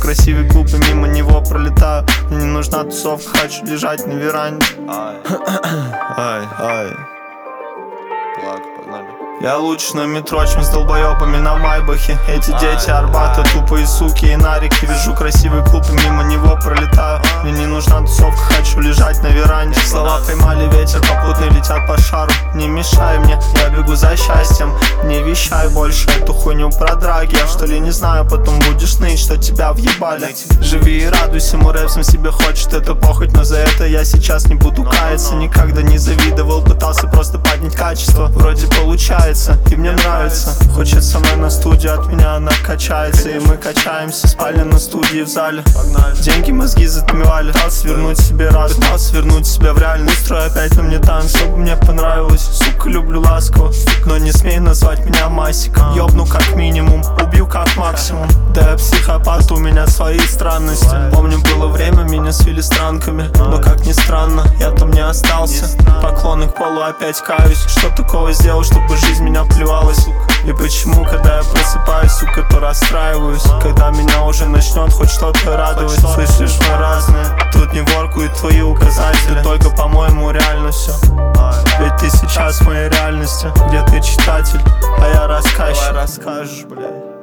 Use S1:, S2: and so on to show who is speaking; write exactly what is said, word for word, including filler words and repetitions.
S1: красивый клуб и мимо него пролетаю. Мне не нужна тусовка, хочу лежать на веранде. Ай, ай, ай. Плак, погнали. Я лучше на метро, чем с долбоёбами на Майбахе. Эти дети Арбата, тупые суки и нарики. Вижу красивый клуб и мимо него пролетаю. Мне не нужна тусовка, хочу лежать на веранде. Слова поймали ветер, попутно летят по шару. Не мешай мне, я бегу за счастьем. Не вещай больше эту хуйню про драги. Я что ли не знаю, потом будешь ныть, что тебя въебали. Живи и радуйся, мой рэп сам себе хочет, это похоть. Но за это я сейчас не буду каяться. Никогда не завидовал, пытался просто поднять качество. Вроде получается, и мне нравится. Хочет со мной на студию, от меня она качается. И мы качаемся, спальня на студии в зале. Деньги мозги затмевали. Пытался вернуть себе раз, пытался вернуть себя в реальный строй. Опять на мне танц, чтобы мне понравилось. Сука, люблю ласково, но не смей назвать меня масиком. Ёбну как минимум, убью как максимум. Да я психопат, у меня свои странности. Помню, было время, меня свили странками. Но как ни странно, я там не остался. Поклоны к полу, опять каюсь. Что такого сделал, чтобы жизнь меня плевалась? И почему, когда я просыпаюсь, сука, то расстраиваюсь? Когда меня уже начнет хоть что-то радовать. Слышишь, мы разные, тут не воркуют твои указатели. Только, по-моему, реально все. Ведь ты сейчас в моей реальности, где ты читатель, а я рассказчик. Давай расскажешь, блядь.